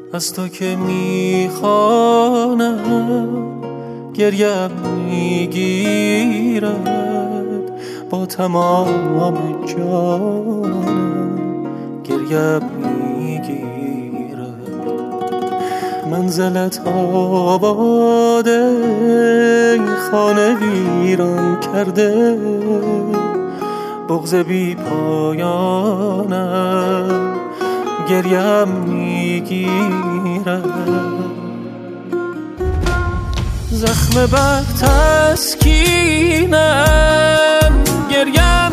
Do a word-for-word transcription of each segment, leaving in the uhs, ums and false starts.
از تو که میخوانم گریم میگیرد، با تمام جانم گریم میگیرد. منزلت آباده خانه ویران کرده، بغض بی پایانم گریم میگیرد. زخم بر تسکینم گریم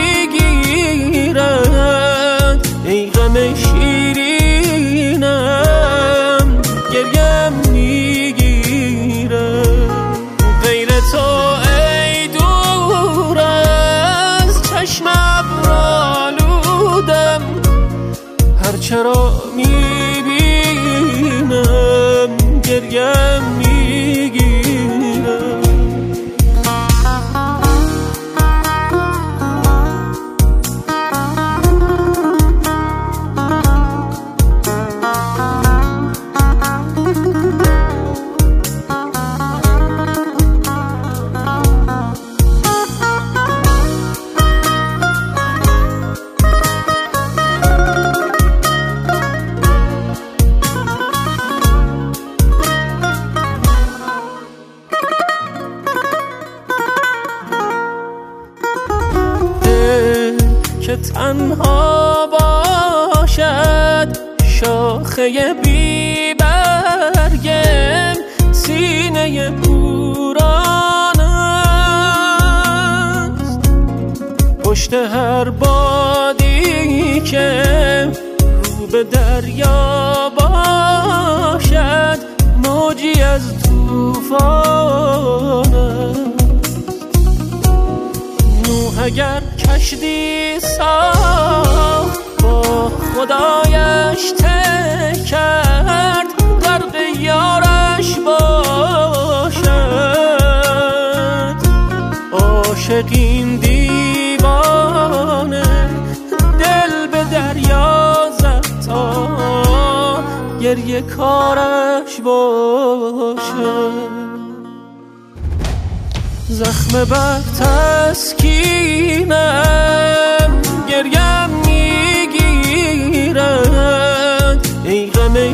میگیرد، ای غم شیرینم گریم میگیرد. غیر تو ای دور از چشم ابرآلودم، هرچه را میبینم گریم میگیرم. که تنها باشد شاخه بی برگم، سینه پوران است. پشت هر بادی که رو به دریا باشد، موجی از طوفان است. نوح اگر کشتی ساخت با خدایش ته کرد، غرق یارش باشد. عاشق این دیوانه دل به دریا زد تا گریه کارش باشد. زخم بر تسکینم گریم میگیرد، ای غم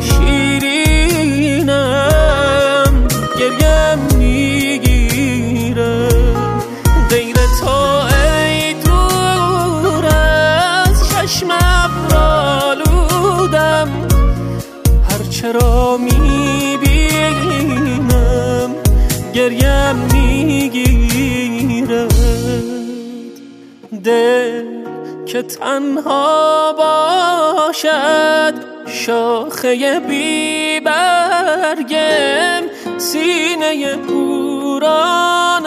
شیرینم گریم میگیرد. غیر تو ای دور از چشم ابرآلودم، هرچه را میبینم گریم میگیرد. دل که تنها باشد شاخه بی برگم، سینه پوران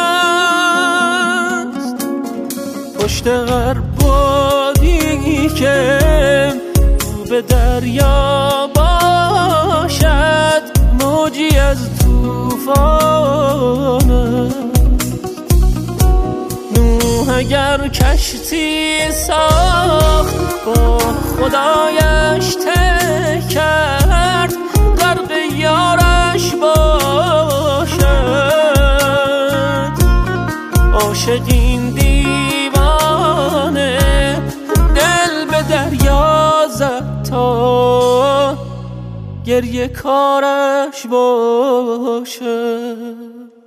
است. پشت هر بادی که رو به دریا باشد، موجی از طوفان است. نوح اگر کشتی ساخت با خدایش ته کرد، غرق یارش باشد. عاشق این دیوانه دل به دریا زد تا گریه کارش باشد.